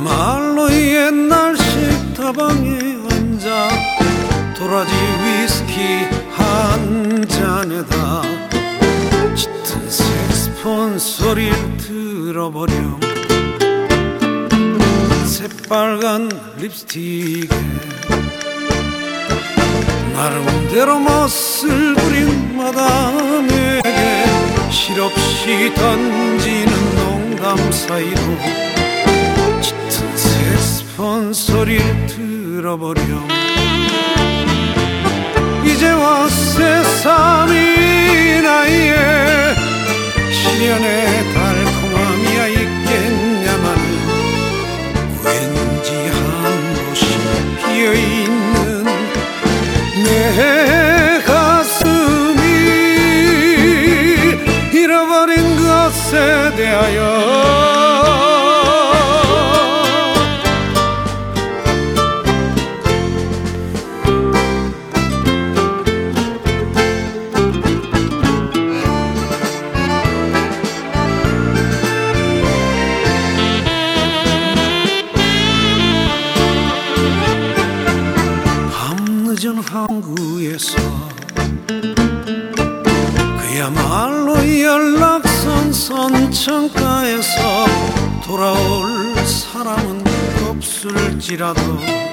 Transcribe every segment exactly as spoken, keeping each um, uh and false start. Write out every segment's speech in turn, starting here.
그야말로 옛날 식다방에 앉아 도라지 위스키 한 잔에다 짙은 색스폰 소리를 들어버려 새빨간 립스틱에 나름대로 멋을 부린 마담에게 실없이 던지는 농담 사이로 짙은 색스폰 소리를 들어버려 이제와 새삼이 나이에 시련의 달콤함이야 있겠냐만 왠지 한 곳이 비어있는 내 가슴이 잃어버린 것에 대하여 밤늦은 항구에서 그야말로 연락선 선창가에서 돌아올 사람은 없을지라도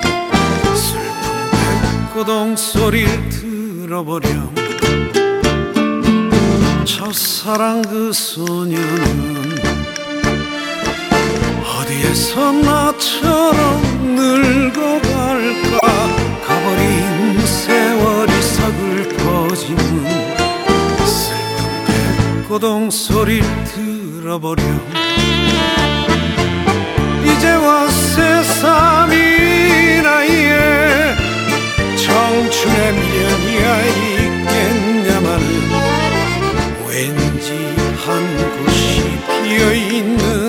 슬픈 백고동 소리를 들어버려 첫사랑 그 소녀는 어디에서 나처럼 늙어갈까 가버린 세월이 서글퍼지는 슬픈 백고동 소리를 들어버려 이제와 새삼이 나이에 청춘의 미련이야 있겠냐마는 왠지 한 곳이 비어있는